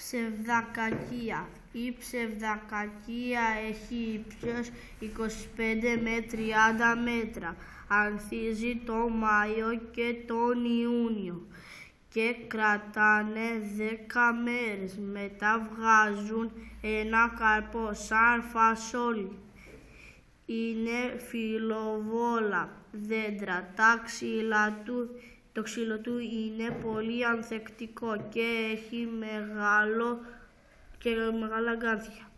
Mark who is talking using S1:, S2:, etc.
S1: Ψευδακακία. Η ψευδακακία έχει ύψος 25 με 30 μέτρα. Ανθίζει το Μάιο και τον Ιούνιο και κρατάνε 10 μέρες. Μετά βγάζουν ένα καρπό σαν φασόλι. Είναι φιλοβόλα δέντρα. Το ξύλο του είναι πολύ ανθεκτικό και έχει μεγάλα αγκάθια.